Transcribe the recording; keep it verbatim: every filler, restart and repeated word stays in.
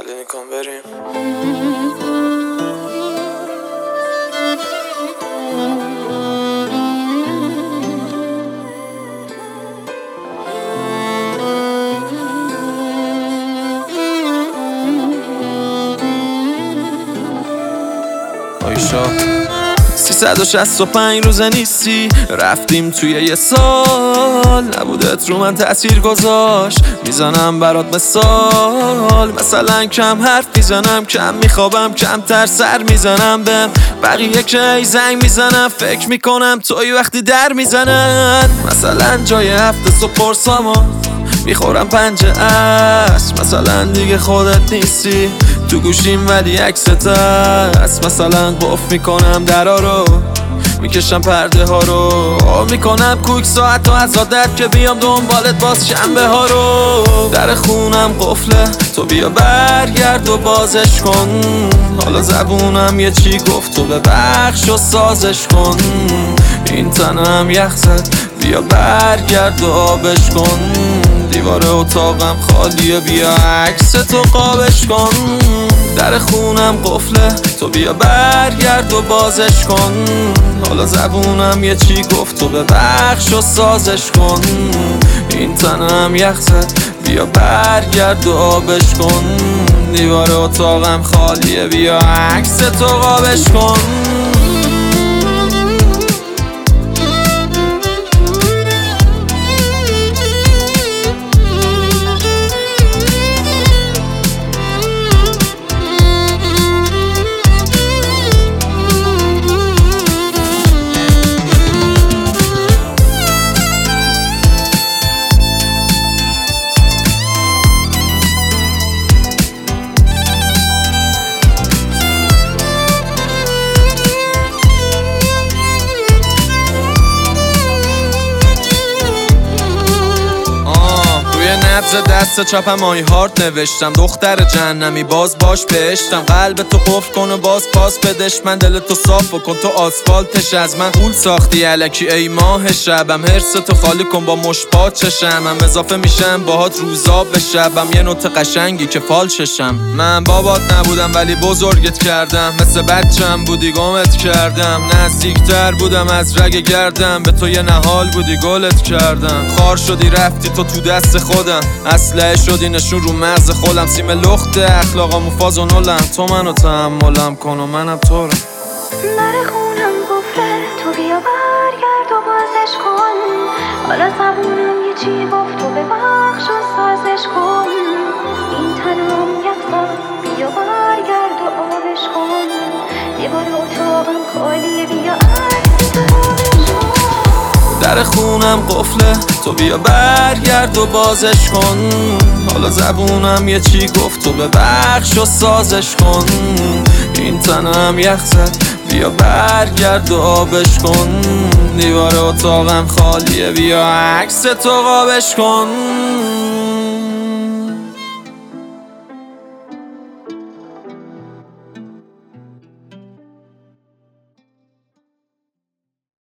خالی کن بریم. سیصد و شصت و پنج روزه نیستی، رفتیم توی یه سال، نبودت رو من تأثیر گذاشت. میزنم برات مثال، مثلا کم حرف میزنم، کم میخوابم، کمتر سر میزنم بهم. بقیه که ای زنگ میزنم، فکر میکنم توی وقتی در میزنن. مثلا جای هفته صبح پرسامو میخورم پنجه است، مثلا دیگه خودت نیستی تو گوشیم ولی عکست هست. مثلا قفل میکنم درا رو، میکشم پرده ها رو، میکنم کوک ساعت و از عادت که بیام دنبالت باز شنبه ها رو. در خونم قفله، تو بیا برگرد و بازش کن. حالا زبونم یه چی گفت، تو ببخش و سازش کن. این تنم یخ زد، بیا برگرد و آبش کن. دیوار اتاقم خالیه، بیا عکس تو قابش کن. در خونم قفله، تو بیا برگرد و بازش کن. حالا زبونم یه چی گفت، تو ببخش و سازش کن. این تنم یخ زد، بیا برگرد و آبش کن. دیوار اتاقم خالیه، بیا عکس تو قابش کن. نبض دست چپم آی هارت نوشتم، دختر جهنمی باز باش بهشتم. قلب تو قفل کن و باز پاس بدش، من دل تو صاف کن تو آسفالتش. از من غول ساختی الکی ای ماه شبم، حرس تو خالی کن با مشپات چشم. من اضافه میشم باهات روزا به شبم، یه نوت قشنگی که فالششم. من بابات نبودم ولی بزرگت کردم، مثل بچم بودی گمت کردم. نزدیکتر بودم از رگ گردم، به تو یه نهال بودی گلت کردم. خار شدی رفتی تو تو دست خودم، اسلحه شدی نشون رو مغز خودم. سیم لخت اخلاقامو فاز و نولم، تو منو تحملم کن و منم تو رو. در خونم گفته، تو بیا برگرد و بازش کن. حالا زبونم یه چی گفت، تو ببخش و سازش کن. این تنم یک زد، بیا برگرد و آبش کن. دیوار اتاقم خالیه، بیا عکس تو آبش کن. در خونم قفله، تو بیا برگرد و بازش کن. حالا زبونم یه چی گفت، تو ببخش و سازش کن. این تنم یخ زد، بیا برگرد و آبش کن. دیوار اتاقم خالیه، بیا عکس تو قابش کن.